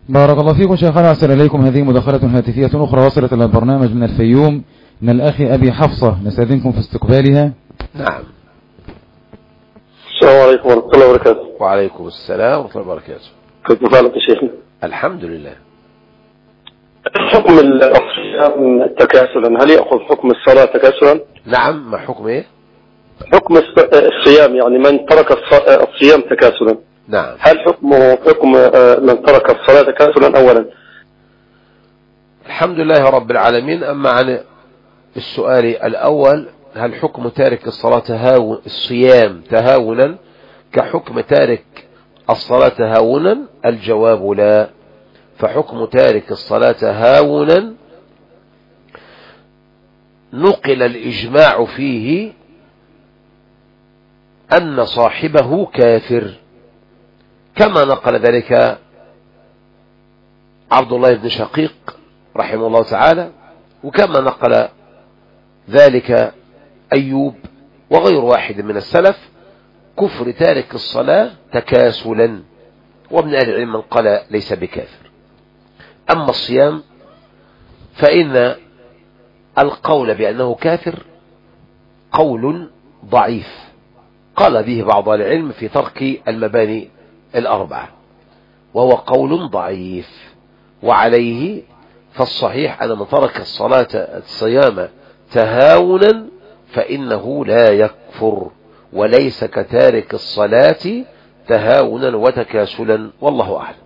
بارك الله فيكم شيخنا، أحسن إليكم. هذه مداخلة هاتفية أخرى وصلت إلى البرنامج من الفيوم من الأخ أبي حفصة، نستأذنكم في استقبالها. نعم. السلام عليكم ورحمة الله وبركاته. وعليكم السلام ورحمة الله وبركاته. كيف حالك يا شيخنا؟ الحمد لله. حكم الصيام تكاسلا، هل يأخذ حكم الصلاة تكاسلا؟ نعم. ما حكم ايه؟ حكم الصيام، يعني من ترك الصيام تكاسلا. نعم. هل حكم من ترك الصلاة تكاسلا أولا؟ الحمد لله رب العالمين. أما عن السؤال الأول، هل حكم تارك الصلاة الصيام تهاونا كحكم تارك الصلاة تهاونا؟ الجواب لا. فحكم تارك الصلاة هاونا نقل الإجماع فيه أن صاحبه كافر، كما نقل ذلك عبد الله بن شقيق رحمه الله تعالى، وكما نقل ذلك أيوب وغير واحد من السلف، كفر تارك الصلاة تكاسلا. وابن أهل العلم من قال ليس بكافر. أما الصيام فإن القول بأنه كافر قول ضعيف قال به بعض العلم في ترك المباني الأربعة، وهو قول ضعيف. وعليه فالصحيح أن من ترك الصيام تهاونا فإنه لا يكفر، وليس كتارك الصلاة تهاونا وتكاسلا، والله أعلم.